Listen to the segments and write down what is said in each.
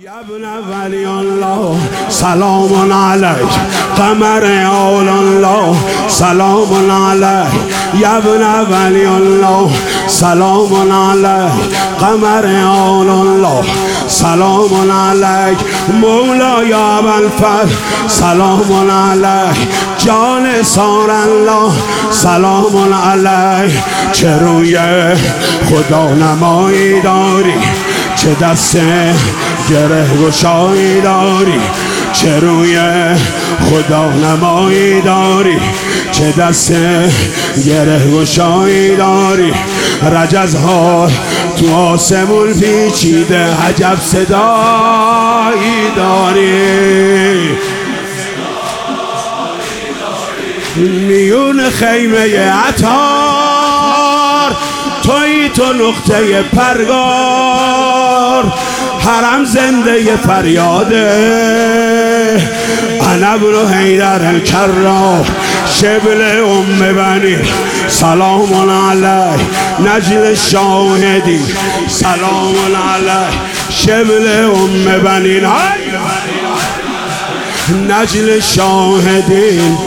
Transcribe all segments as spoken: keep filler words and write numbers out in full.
یا ابن ولی الله سلام علیک، قمر آل الله سلام علیک، یا ابن ولی الله سلام علیک، قمر آل الله سلام علیک، مولا یا ابوالفضل سلام علیک، جان سار الله سلام علیک. چه روی خدا نمایی داری، چه دست گره گشایی داری، چه روی خدا نمایی داری، چه دست گره گشایی داری. رجزها تو آسمون پیچیده، عجب صدایی داری. میون خیمه عطار توی تو نقطه پرگار، حرم زنده فریاده. انا ابن حیدر الکرار شبل ام بنی سلام علیک، نجل شاهدی سلام علیک، شبل ام بنی نجل شاهدین،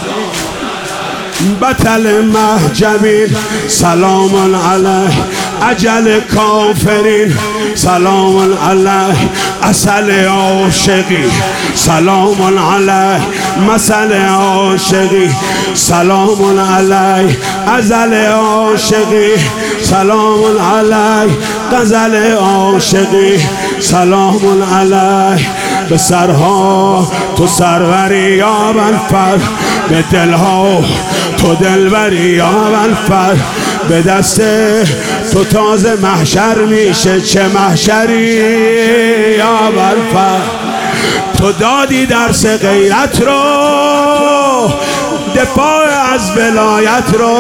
بطل محجبین سلام علیک، اجل کافرین سلام علیک، اصل عاشقی سلام علیک، مثل عاشقی سلام علیک، ازل عاشقی سلام علیک، غزل عاشقی سلام علیک. به سرها تو سروری یا ابوالفضل، به دلها تو دلبری یا ابوالفضل، به دست تو تازه محشر میشه، چه محشری یا ابوالفضل. تو دادی درس غیرت رو، دفاع از ولایت رو،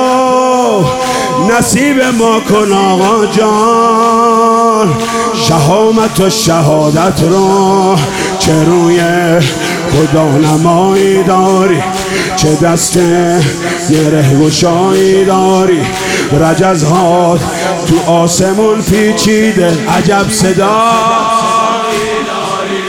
نصیب ما کن آقا جان، شهامت و شهادت رو. چه روی خدا نمایی داری، چه دست گره گشایی داری. رجزها تو آسمون پیچیده، عجب صدایی داری.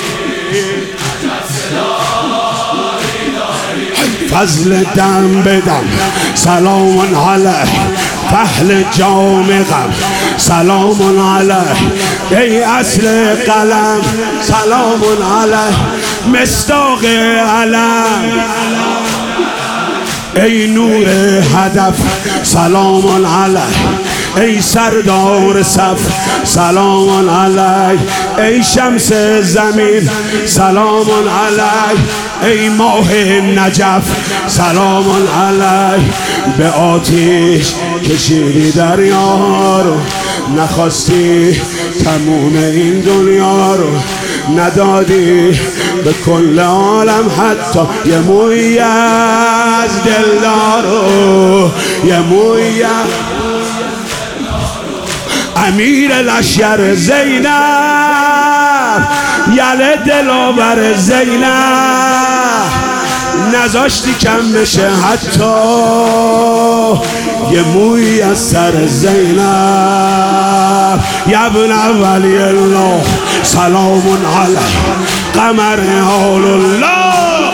فضل دم بدم سلام علیک، فحل جام غم سلام علیک، ای اصل قلم سلام علیک، مصداق علم ای نور هدف سلام علیک، ای سردار صف سلام علیک، ای شمس زمین سلام علیک، ای ماه نجف سلام علیک. به آتیش کشیدی دریا رو، نخواستی تموم این دنیا رو، ندادی به کل عالم حتی یه مویی از دلدار رو، یه مویی. امیر لشکر زینب، یله دلاور زینب، نذاشتی کم بشه حتی یه مویی از سر زینب. یا ابن ولی الله سلام علیک، قمر آل الله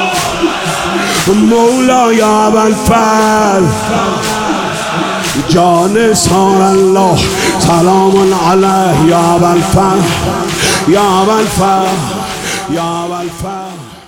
مولا یا ابوالفضل، جان سار الله سلام علیک، یا ابوالفضل یا ابوالفضل یا ابوالفضل.